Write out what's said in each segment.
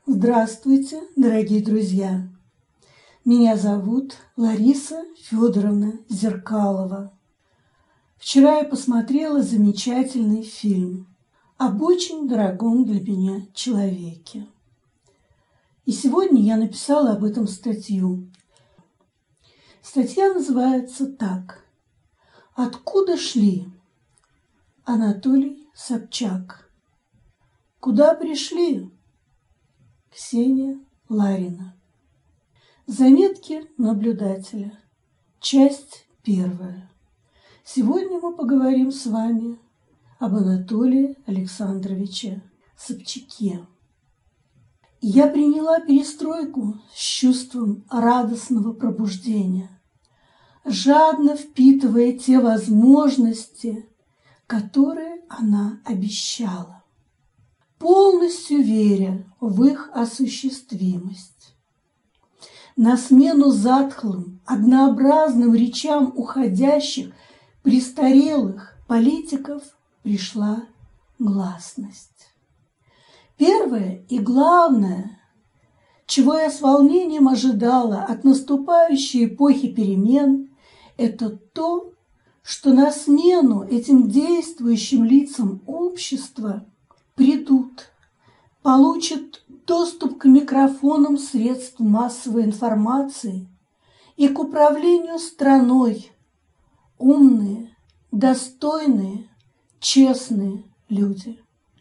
Здравствуйте, дорогие друзья! Меня зовут Лариса Федоровна Зеркалова. Вчера я посмотрела замечательный фильм об очень дорогом для меня человеке. И сегодня я написала об этом статью. Статья называется так: «Откуда шли?» Анатолий Собчак. Куда пришли? Ксения Ларина. Заметки наблюдателя. Часть первая. Сегодня мы поговорим с вами об Анатолии Александровиче Собчаке. Я приняла перестройку с чувством радостного пробуждения, жадно впитывая те возможности, которые она обещала, полностью веря в их осуществимость. На смену затхлым, однообразным речам уходящих, престарелых политиков пришла гласность. Первое и главное, чего я с волнением ожидала от наступающей эпохи перемен, это то, что на смену этим действующим лицам общества придут, получат доступ к микрофонам средств массовой информации и к управлению страной умные, достойные, честные люди.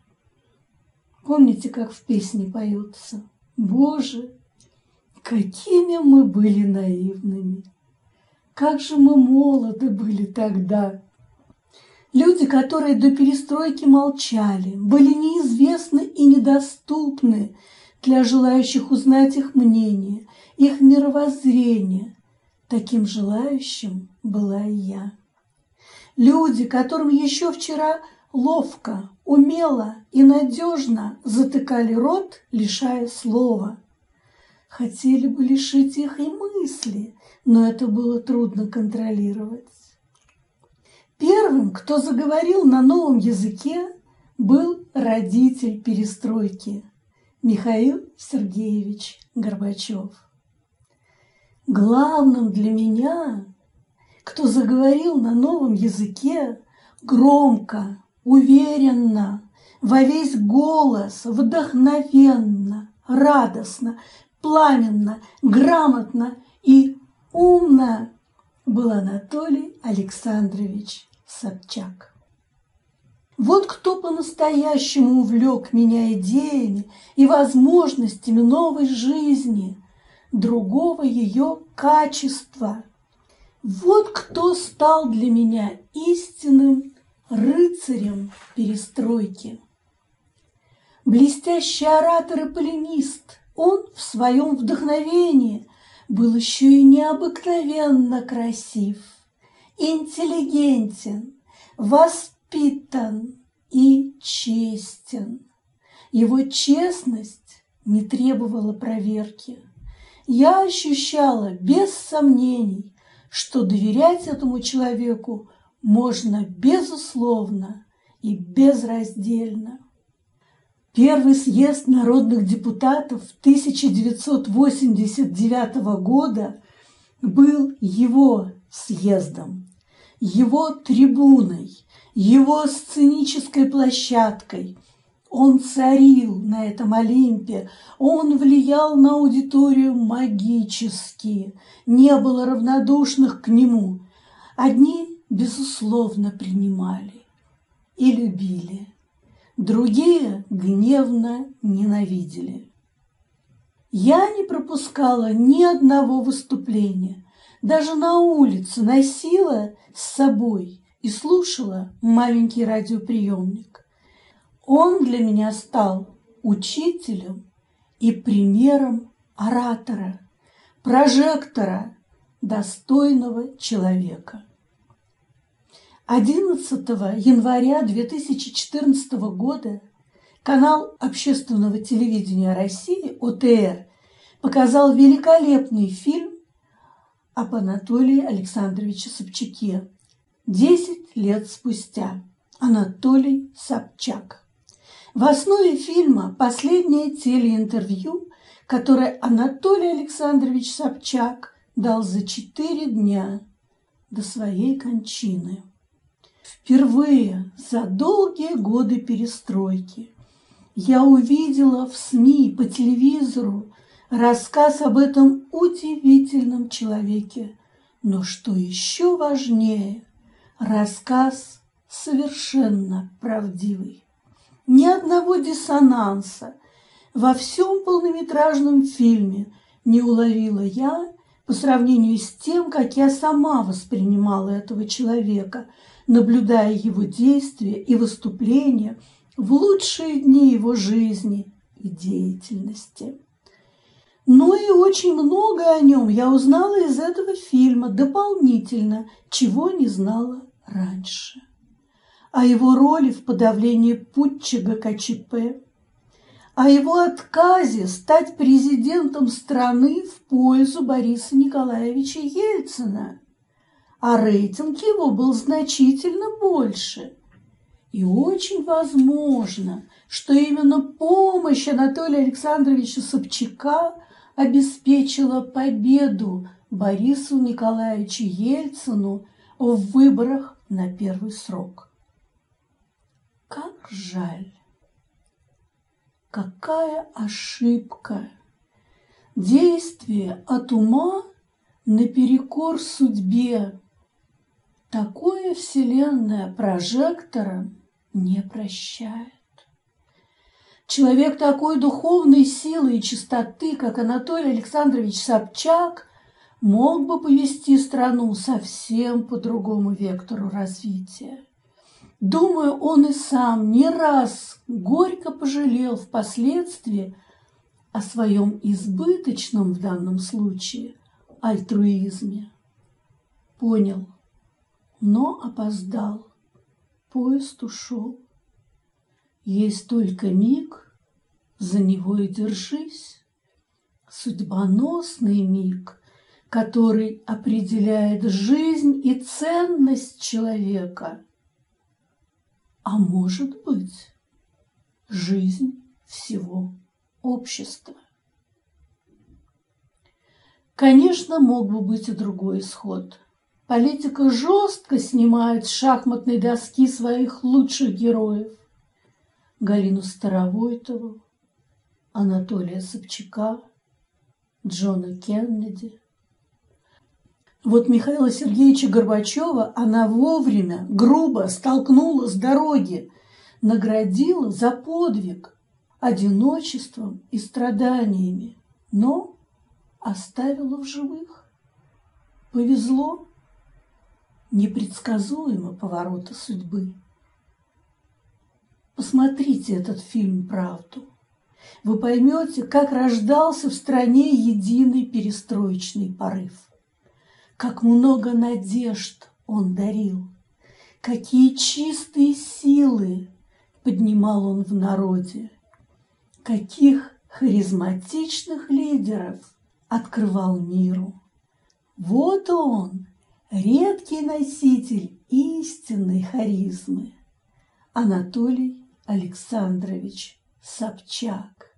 Помните, как в песне поется: «Боже, какими мы были наивными! Как же мы молоды были тогда!» Люди, которые до перестройки молчали, были неизвестны и недоступны для желающих узнать их мнение, их мировоззрение. Таким желающим была и я. Люди, которым еще вчера ловко, умело и надежно затыкали рот, лишая слова. Хотели бы лишить их и мысли, но это было трудно контролировать. Первым, кто заговорил на новом языке, был родитель перестройки Михаил Сергеевич Горбачев. Главным для меня, кто заговорил на новом языке громко, уверенно, во весь голос, вдохновенно, радостно, пламенно, грамотно и умно, был Анатолий Александрович Собчак. Вот кто по-настоящему увлек меня идеями и возможностями новой жизни, другого ее качества. Вот кто стал для меня истинным рыцарем перестройки. Блестящий оратор и полемист, он в своем вдохновении был еще и необыкновенно красив, интеллигентен, воспитан и честен. Его честность не требовала проверки. Я ощущала без сомнений, что доверять этому человеку можно безусловно и безраздельно. Первый съезд народных депутатов 1989 года был его съездом, его трибуной, его сценической площадкой. Он царил на этом Олимпе, он влиял на аудиторию магически, не было равнодушных к нему. Одни, безусловно, принимали и любили, другие гневно ненавидели. Я не пропускала ни одного выступления, даже на улице носила с собой и слушала маленький радиоприемник. Он для меня стал учителем и примером оратора, прожектора, достойного человека. 11 января 2014 года канал общественного телевидения России ОТР показал великолепный фильм об Анатолии Александровиче Собчаке 10 лет спустя. Анатолий Собчак. В основе фильма последнее телеинтервью, которое Анатолий Александрович Собчак дал за 4 дня до своей кончины. Впервые за долгие годы перестройки я увидела в СМИ, по телевизору рассказ об этом удивительном человеке. Но что еще важнее, рассказ совершенно правдивый. Ни одного диссонанса во всем полнометражном фильме не уловила я по сравнению с тем, как я сама воспринимала этого человека, наблюдая его действия и выступления в лучшие дни его жизни и деятельности. Но и очень много о нем я узнала из этого фильма дополнительно, чего не знала раньше. О его роли в подавлении путча ГКЧП, о его отказе стать президентом страны в пользу Бориса Николаевича Ельцина, а рейтинг его был значительно больше. И очень возможно, что именно помощь Анатолия Александровича Собчака обеспечила победу Борису Николаевичу Ельцину в выборах на первый срок. Как жаль! Какая ошибка! Действие от ума наперекор судьбе. Такое вселенная прожектором не прощает. Человек такой духовной силы и чистоты, как Анатолий Александрович Собчак, мог бы повести страну совсем по другому вектору развития. Думаю, он и сам не раз горько пожалел впоследствии о своем избыточном в данном случае альтруизме. Понял, но опоздал, поезд ушел. Есть только миг, за него и держись, судьбоносный миг, который определяет жизнь и ценность человека. А может быть, жизнь всего общества. Конечно, мог бы быть и другой исход. Политика жестко снимает с шахматной доски своих лучших героев. Галину Старовойтову, Анатолия Собчака, Джона Кеннеди. Вот Михаила Сергеевича Горбачева она вовремя, грубо столкнула с дороги, наградила за подвиг одиночеством и страданиями, но оставила в живых. Повезло, непредсказуемо повороты судьбы. Посмотрите этот фильм «Правду». Вы поймете, как рождался в стране единый перестроечный порыв. Как много надежд он дарил, какие чистые силы поднимал он в народе, каких харизматичных лидеров открывал миру. Вот он, редкий носитель истинной харизмы, Анатолий Александрович Собчак.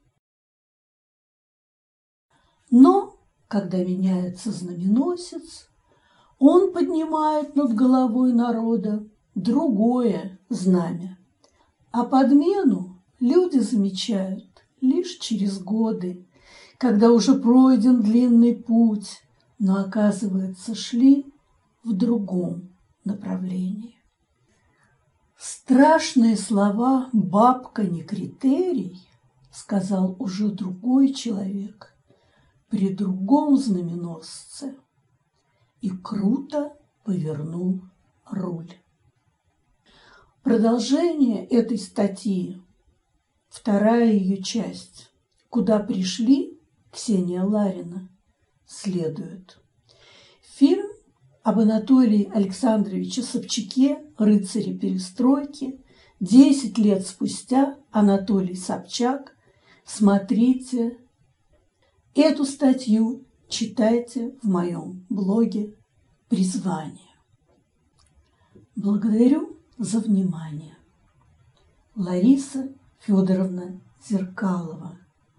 Но, когда меняется знаменосец, он поднимает над головой народа другое знамя. А подмену люди замечают лишь через годы, когда уже пройден длинный путь, но, оказывается, шли в другом направлении. Страшные слова «бабка не критерий» сказал уже другой человек при другом знаменосце и круто повернул руль. Продолжение этой статьи, вторая ее часть, куда пришли Ксения Ларина, следует. Фильм об Анатолии Александровиче Собчаке, рыцаре перестройки, 10 лет спустя Анатолий Собчак. Смотрите эту статью, читайте в моем блоге «Призвание». Благодарю за внимание. Лариса Федоровна Зеркалова.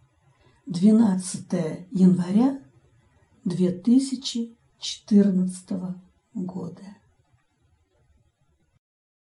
12 января 2014 года.